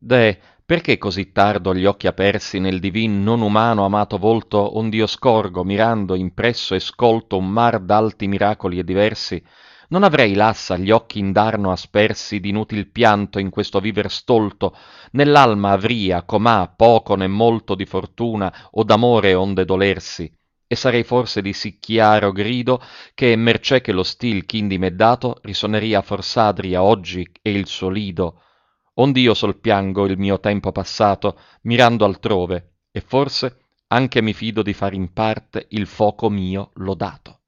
Deh, perché così tardo gli occhi apersi nel divin non umano amato volto ond'io scorgo, mirando impresso e scolto un mar d'alti miracoli e diversi, non avrei lassa gli occhi indarno aspersi d'inutil pianto in questo viver stolto, nell'alma avria, com'ha, poco né molto di fortuna o d'amore onde dolersi, e sarei forse di sì chiaro grido che, mercé che lo stil ch'indi m'è dato, risoneria forsadria oggi e il suo lido, ond'io sol piango il mio tempo passato, mirando altrove, e forse anche mi fido di far in parte il foco mio lodato.